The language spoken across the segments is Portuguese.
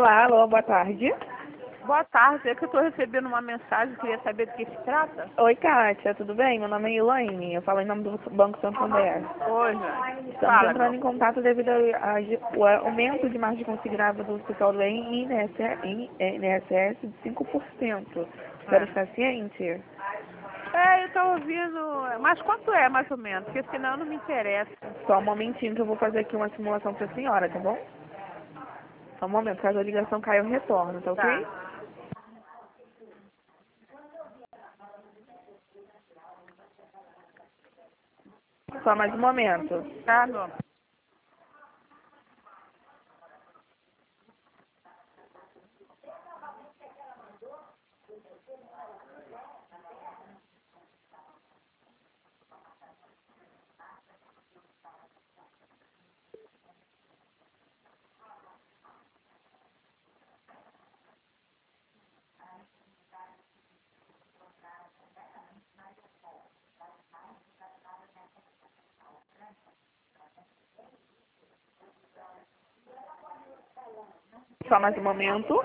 Olá, alô, boa tarde. Boa tarde, é que eu estou recebendo uma mensagem, queria saber do que se trata. Oi, Kátia, tudo bem? Meu nome é Elaine, eu falo em nome do Banco Santander. Oi, Jane. Estamos Fala, entrando meu em amor. contato devido ao aumento de margem considerável do escritório em INSS de 5%. A senhora está ciente? Eu estou ouvindo, mas quanto é, mais ou menos? Porque senão não me interessa. Só um momentinho que eu vou fazer aqui uma simulação para a senhora, tá bom? Só um momento, caso a ligação caia, eu retorno, tá ok? Tá. Só mais um momento. Tá, meu amor. Só mais um momento.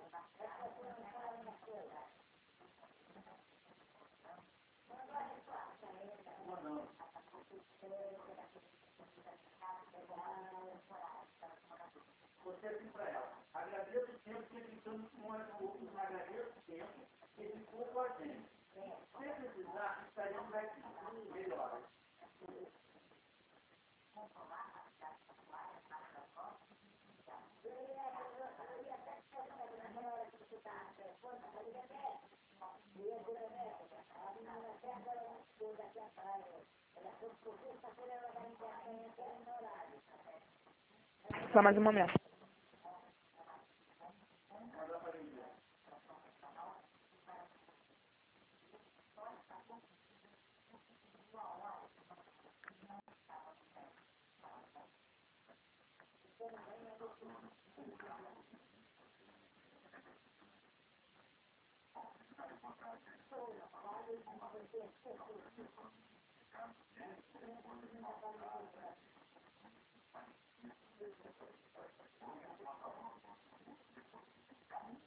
Só mais um momento.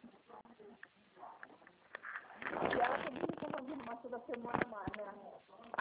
E ela também está fazendo uma toda semana mais, né?